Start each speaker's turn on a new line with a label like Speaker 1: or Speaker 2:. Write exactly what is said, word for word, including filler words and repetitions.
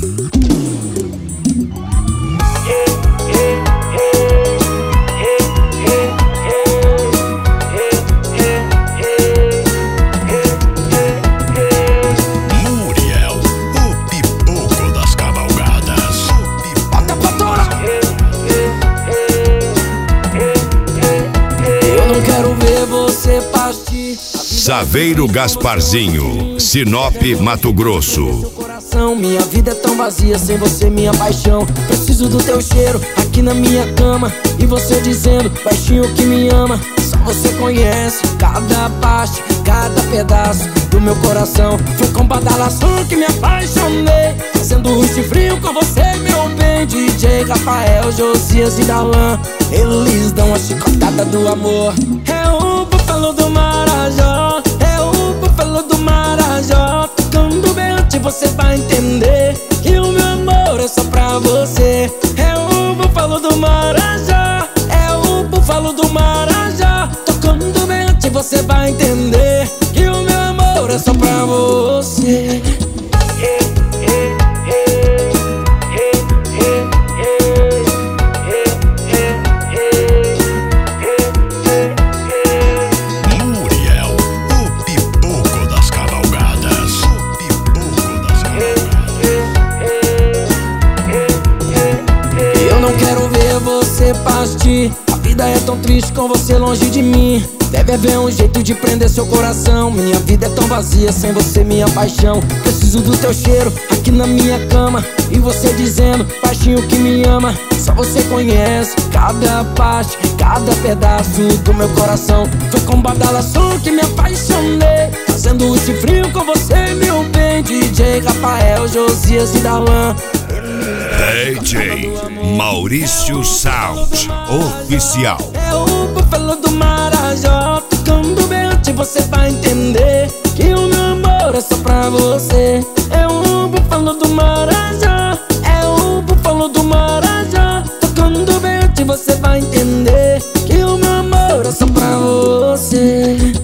Speaker 1: Saveiro Gasparzinho, Sinop, Mato Grosso.
Speaker 2: Minha vida é tão vazia sem você, minha paixão. Preciso do teu cheiro aqui na minha cama. E você dizendo baixinho que me ama. Só você conhece cada parte, cada pedaço do meu coração. Foi com badalação que me apaixonei, fazendo um frio com você, meu bem. D J Rafael, Josias e Darlan, eles dão a chicotada do amor. É o búfalo do Marajó, é o búfalo do Marajó. Tocando berrante você vai entender que o meu amor é só pra você. É o búfalo do Marajó, é o búfalo do Marajó. Tocando berrante você vai entender que o meu amor é só pra você. A vida é tão triste com você longe de mim. Deve haver um jeito de prender seu coração. Minha vida é tão vazia sem você, minha paixão. Preciso do teu cheiro aqui na minha cama. E você dizendo baixinho que me ama. Só você conhece cada parte, cada pedaço do meu coração. Foi com badalação que me apaixonei, fazendo esse frio com você, meu bem. D J Rafael, Josias e Darlan,
Speaker 1: D J Maurício Sound Oficial.
Speaker 2: É o búfalo do Marajó, tocando berrante você vai entender que o meu amor é só pra você. É o búfalo do Marajó, é o búfalo do Marajó. Tocando berrante você vai entender que o meu amor é só pra você.